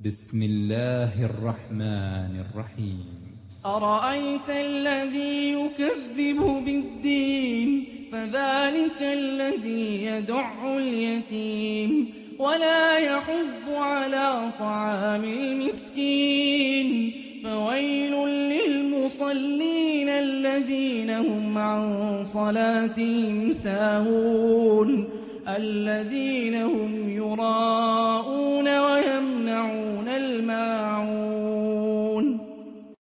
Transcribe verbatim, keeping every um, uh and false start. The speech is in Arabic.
بسم الله الرحمن الرحيم. أرأيت الذي يكذب بالدين فذلك الذي يدع اليتيم ولا يحض على طعام المسكين فويل للمصلين الذين هم عن صلاتهم ساهون الذين هم يراءون